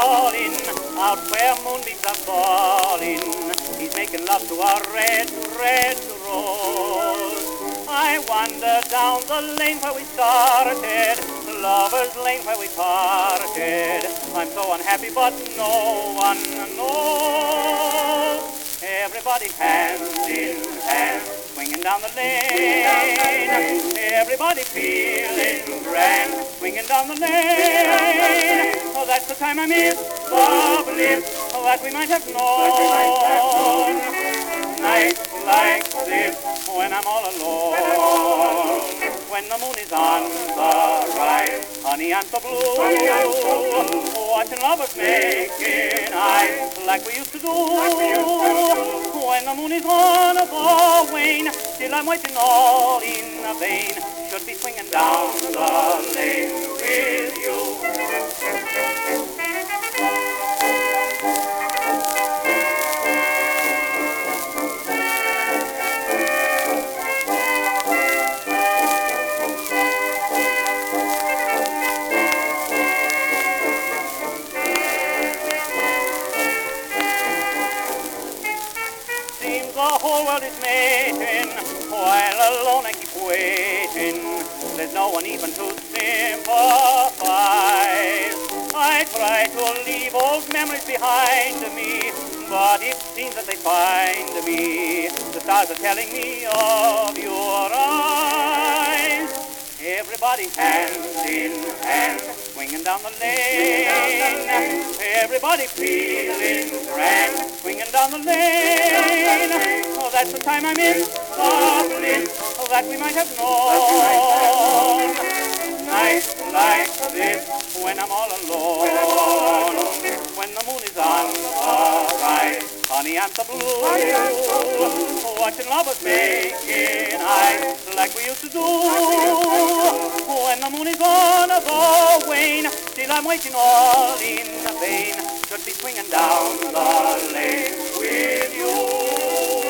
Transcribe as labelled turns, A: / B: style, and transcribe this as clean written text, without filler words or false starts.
A: calling, out where moonbeams are falling. He's making love to a red, red rose. I wander down the lane where we started, lover's lane where we parted. I'm so unhappy, but no one knows. Everybody hand in hand, swinging down the lane. Everybody feeling grand, swinging down the lane. Oh, that's the time I miss the bliss that we might have known. Nights like this, when I'm all alone, when the moon is on the rise, honey, I'm so blue, watching lovers making eyes like we used to do. When the moon is on the wane, still I'm waiting all in vain. Should be swinging down the lane with you. The whole world is mating, while alone I keep waiting. There's no one even to sympathize. I try to leave old memories behind me, but it seems that they find me. The stars are telling me of your eyes. Everybody hand in hand, swinging down the lane. Everybody feeling grand, swinging down the lane. Oh, that's the time I'm in the bliss that we might have known. Nights like this, when I'm all alone, when the moon is on the rise, honey, I'm so blue, watching lovers making eyes like we used to do. When the moon is on the wane, still I'm waiting all in vain. Should be swinging down the lane with you.